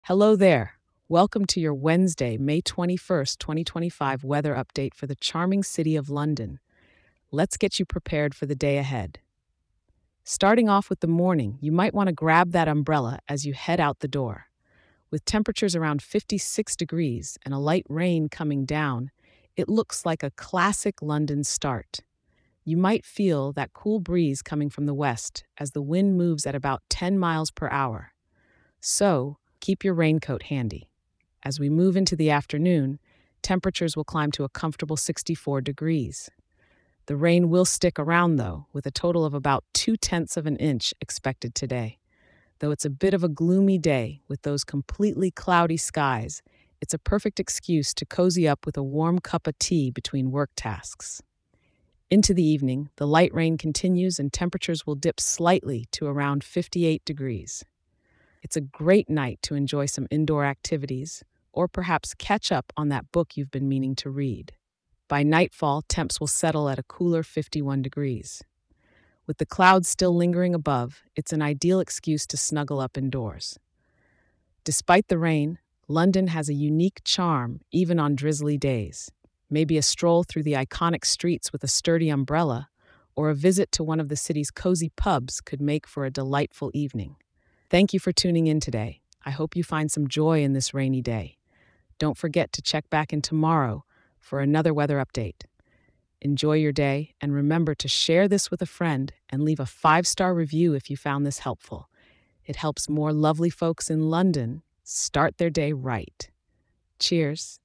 Hello there. Welcome to your Wednesday, May 21st, 2025 weather update for the charming city of London. Let's get you prepared for the day ahead. Starting off with the morning, you might want to grab that umbrella as you head out the door. With temperatures around 56 degrees and a light rain coming down, it looks like a classic London start. You might feel that cool breeze coming from the west as the wind moves at about 10 miles per hour. So, keep your raincoat handy. As we move into the afternoon, temperatures will climb to a comfortable 64 degrees. The rain will stick around, though, with a total of about 2/10 of an inch expected today. Though it's a bit of a gloomy day with those completely cloudy skies, it's a perfect excuse to cozy up with a warm cup of tea between work tasks. Into the evening, the light rain continues and temperatures will dip slightly to around 58 degrees. It's a great night to enjoy some indoor activities or perhaps catch up on that book you've been meaning to read. By nightfall, temps will settle at a cooler 51 degrees. With the clouds still lingering above, it's an ideal excuse to snuggle up indoors. Despite the rain, London has a unique charm even on drizzly days. Maybe a stroll through the iconic streets with a sturdy umbrella or a visit to one of the city's cozy pubs could make for a delightful evening. Thank you for tuning in today. I hope you find some joy in this rainy day. Don't forget to check back in tomorrow for another weather update. Enjoy your day, and remember to share this with a friend and leave a 5-star review if you found this helpful. It helps more lovely folks in London start their day right. Cheers.